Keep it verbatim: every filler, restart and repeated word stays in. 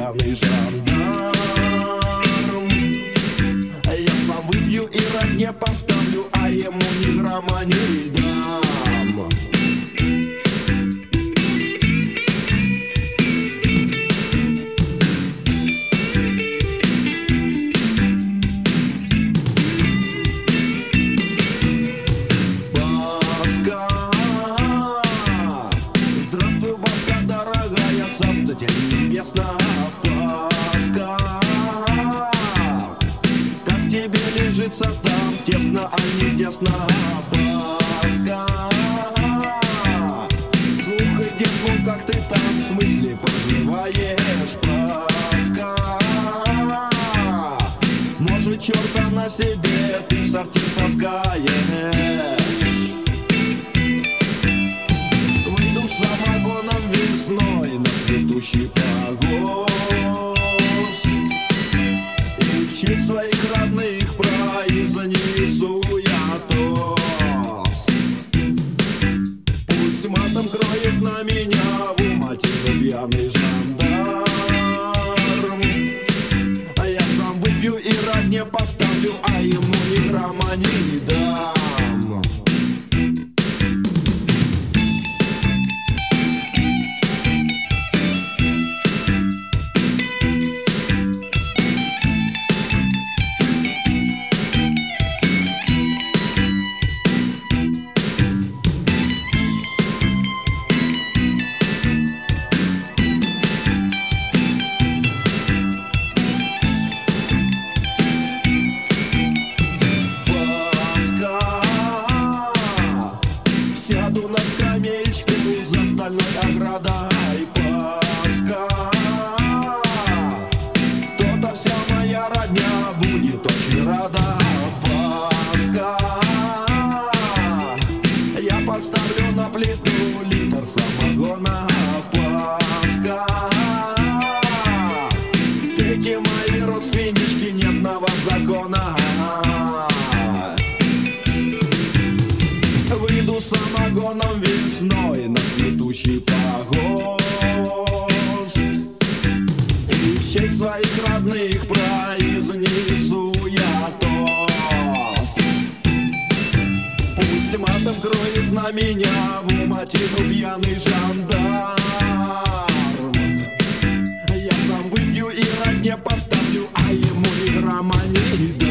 пьяный жандарм. Я сам выпью и родне поставлю, а ему ни грамма не дам. Небесная Пасха, как тебе лежится там, тесно, а не тесно, Пасха. Слухай, дед, ну как ты там, в смысле проживаешь, Пасха? Может, черта на себе ты в сортир таскаешь? Выйду с самогоном весной на цветущий погост и в честь своих родных произнесу я тост. Пусть матом кроет на меня в уматину пьяный жандарм, а я сам выпью и родне поставлю, а ему ни грамма не дам. Сяду на скамеечку за стальной оградой, Пасха. То-то вся моя родня будет очень рада, Пасха. Я поставлю на плиту литр самогона, Пасха. Пейте, мои родственнички, нет закона. Выйду с самогоном весной на цветущий погост и в честь своих родных произнесу я тост. Пусть матом кроет на меня в уматину пьяный жандарм, я сам выпью и родне поставлю, а ему ни грамма не дам.